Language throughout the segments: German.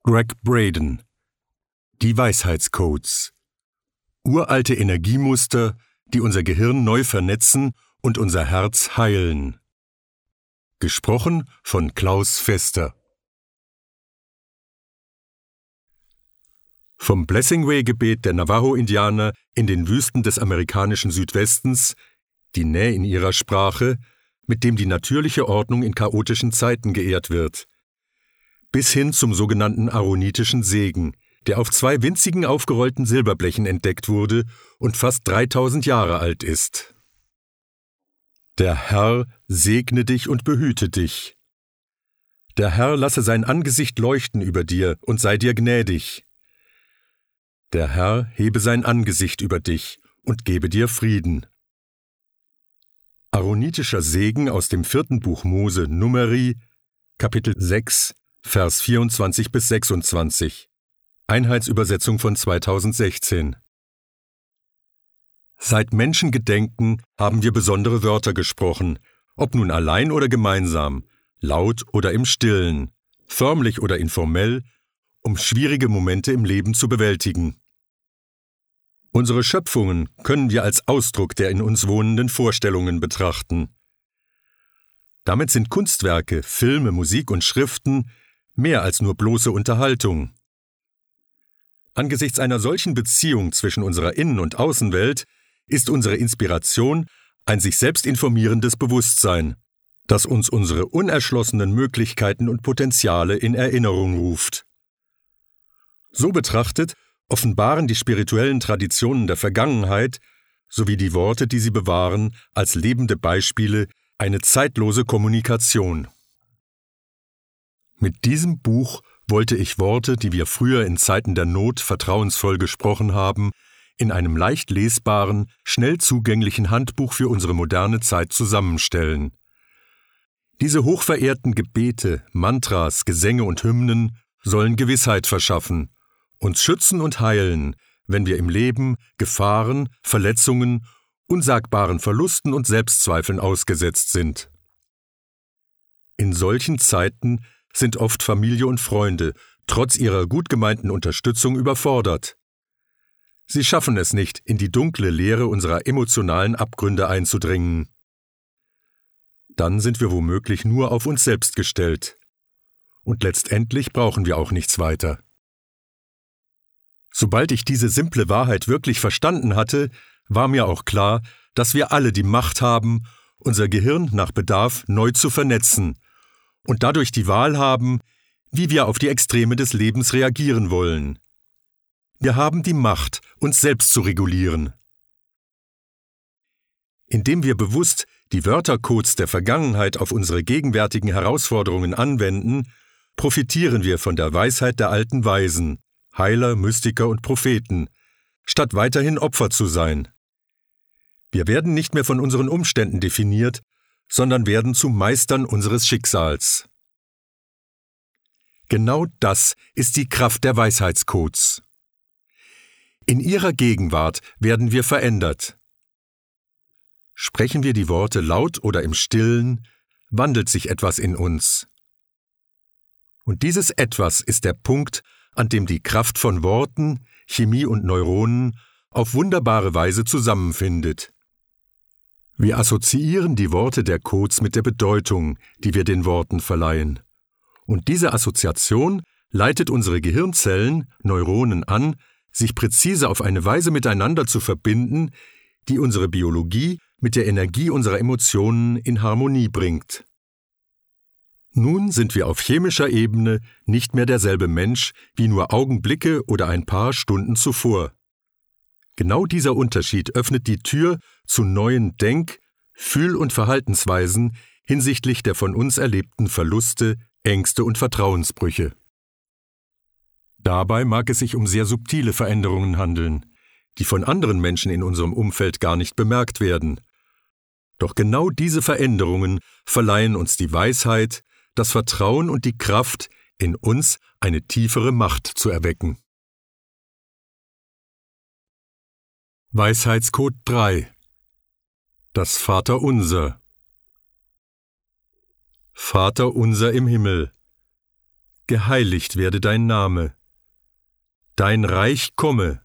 Greg Braden. Die Weisheitscodes. Uralte Energiemuster, die unser Gehirn neu vernetzen und unser Herz heilen. Gesprochen von Klaus Fester. Vom Blessing-Way-Gebet der Navajo-Indianer in den Wüsten des amerikanischen Südwestens, die Näh in ihrer Sprache, mit dem die natürliche Ordnung in chaotischen Zeiten geehrt wird, bis hin zum sogenannten aaronitischen Segen, der auf 2 winzigen aufgerollten Silberblechen entdeckt wurde und fast 3000 Jahre alt ist. Der Herr segne dich und behüte dich. Der Herr lasse sein Angesicht leuchten über dir und sei dir gnädig. Der Herr hebe sein Angesicht über dich und gebe dir Frieden. Aaronitischer Segen aus dem 4. Buch Mose Numeri, Kapitel 6, Vers 24 bis 26. Einheitsübersetzung von 2016. Seit Menschengedenken haben wir besondere Wörter gesprochen, ob nun allein oder gemeinsam, laut oder im Stillen, förmlich oder informell, um schwierige Momente im Leben zu bewältigen. Unsere Schöpfungen können wir als Ausdruck der in uns wohnenden Vorstellungen betrachten. Damit sind Kunstwerke, Filme, Musik und Schriften mehr als nur bloße Unterhaltung. Angesichts einer solchen Beziehung zwischen unserer Innen- und Außenwelt ist unsere Inspiration ein sich selbst informierendes Bewusstsein, das uns unsere unerschlossenen Möglichkeiten und Potenziale in Erinnerung ruft. So betrachtet offenbaren die spirituellen Traditionen der Vergangenheit sowie die Worte, die sie bewahren, als lebende Beispiele eine zeitlose Kommunikation. Mit diesem Buch wollte ich Worte, die wir früher in Zeiten der Not vertrauensvoll gesprochen haben, in einem leicht lesbaren, schnell zugänglichen Handbuch für unsere moderne Zeit zusammenstellen. Diese hochverehrten Gebete, Mantras, Gesänge und Hymnen sollen Gewissheit verschaffen, uns schützen und heilen, wenn wir im Leben Gefahren, Verletzungen, unsagbaren Verlusten und Selbstzweifeln ausgesetzt sind. In solchen Zeiten sind oft Familie und Freunde trotz ihrer gut gemeinten Unterstützung überfordert. Sie schaffen es nicht, in die dunkle Leere unserer emotionalen Abgründe einzudringen. Dann sind wir womöglich nur auf uns selbst gestellt. Und letztendlich brauchen wir auch nichts weiter. Sobald ich diese simple Wahrheit wirklich verstanden hatte, war mir auch klar, dass wir alle die Macht haben, unser Gehirn nach Bedarf neu zu vernetzen und dadurch die Wahl haben, wie wir auf die Extreme des Lebens reagieren wollen. Wir haben die Macht, uns selbst zu regulieren. Indem wir bewusst die Wörtercodes der Vergangenheit auf unsere gegenwärtigen Herausforderungen anwenden, profitieren wir von der Weisheit der alten Weisen, Heiler, Mystiker und Propheten, statt weiterhin Opfer zu sein. Wir werden nicht mehr von unseren Umständen definiert, sondern werden zu Meistern unseres Schicksals. Genau das ist die Kraft der Weisheitscodes. In ihrer Gegenwart werden wir verändert. Sprechen wir die Worte laut oder im Stillen, wandelt sich etwas in uns. Und dieses Etwas ist der Punkt, an dem die Kraft von Worten, Chemie und Neuronen auf wunderbare Weise zusammenfindet. Wir assoziieren die Worte der Codes mit der Bedeutung, die wir den Worten verleihen. Und diese Assoziation leitet unsere Gehirnzellen, Neuronen an, sich präzise auf eine Weise miteinander zu verbinden, die unsere Biologie mit der Energie unserer Emotionen in Harmonie bringt. Nun sind wir auf chemischer Ebene nicht mehr derselbe Mensch wie nur Augenblicke oder ein paar Stunden zuvor. Genau dieser Unterschied öffnet die Tür zu neuen Denk-, Fühl- und Verhaltensweisen hinsichtlich der von uns erlebten Verluste, Ängste und Vertrauensbrüche. Dabei mag es sich um sehr subtile Veränderungen handeln, die von anderen Menschen in unserem Umfeld gar nicht bemerkt werden. Doch genau diese Veränderungen verleihen uns die Weisheit, das Vertrauen und die Kraft, in uns eine tiefere Macht zu erwecken. Weisheitscode 3. Das Vaterunser. Vater unser im Himmel, geheiligt werde dein Name. Dein Reich komme.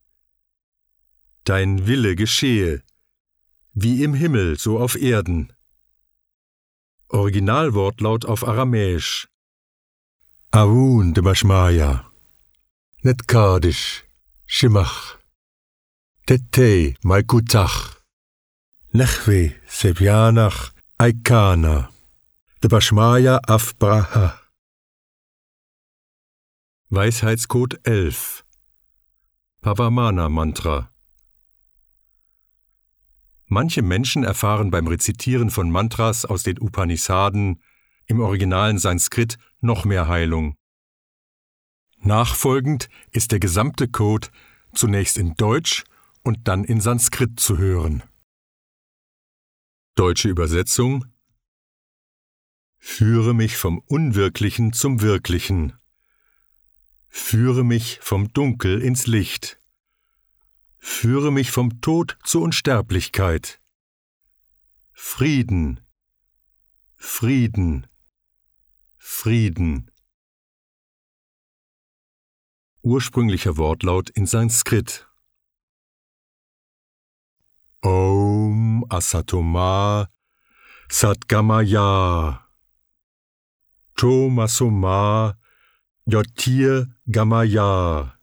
Dein Wille geschehe, wie im Himmel, so auf Erden. Originalwortlaut auf Aramäisch. Awun de Bashmaya. Netkadish, Shimach. Tetei Malkutach. Nechwe Sebjanach Aikana. De Bashmaya Afbraha. Weisheitscode 11. Pavamana Mantra. Manche Menschen erfahren beim Rezitieren von Mantras aus den Upanishaden, im originalen Sanskrit, noch mehr Heilung. Nachfolgend ist der gesamte Code zunächst in Deutsch und dann in Sanskrit zu hören. Deutsche Übersetzung: Führe mich vom Unwirklichen zum Wirklichen. Führe mich vom Dunkel ins Licht. Führe mich vom Tod zur Unsterblichkeit. Frieden, Frieden, Frieden. Ursprünglicher Wortlaut in Sanskrit. Om Asatoma Satgamaya Tomasoma Yotir Gamaya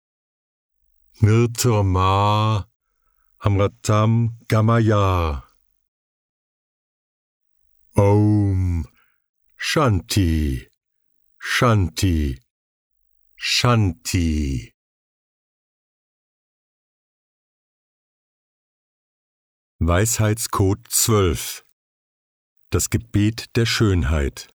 Nirtama Amratam Gamaya. Om Shanti, Shanti, Shanti. Weisheitscode 12. Das Gebet der Schönheit.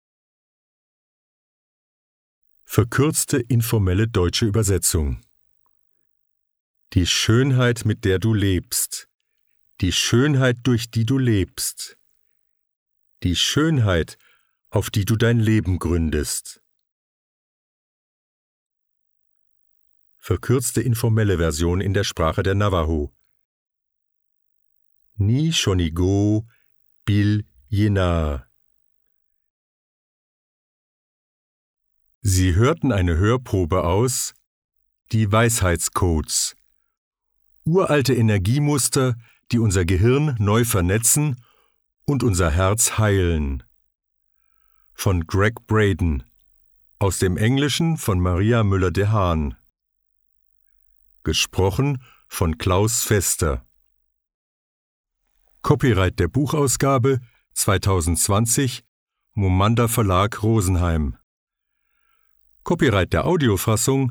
Verkürzte informelle deutsche Übersetzung. Die Schönheit, mit der du lebst, die Schönheit, durch die du lebst, die Schönheit, auf die du dein Leben gründest. Verkürzte informelle Version in der Sprache der Navajo. Ni Shonigo Bil Yena. Sie hörten eine Hörprobe aus Die Weisheitscodes. Uralte Energiemuster, die unser Gehirn neu vernetzen und unser Herz heilen. Von Greg Braden. Aus dem Englischen von Maria Müller-de Haan. Gesprochen von Klaus Fester. Copyright der Buchausgabe 2020 Momanda Verlag Rosenheim. Copyright der Audiofassung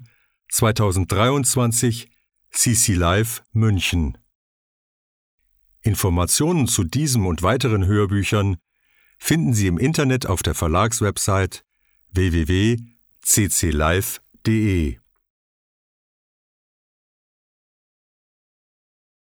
2023 CC Live München. Informationen zu diesem und weiteren Hörbüchern finden Sie im Internet auf der Verlagswebsite www.cclive.de.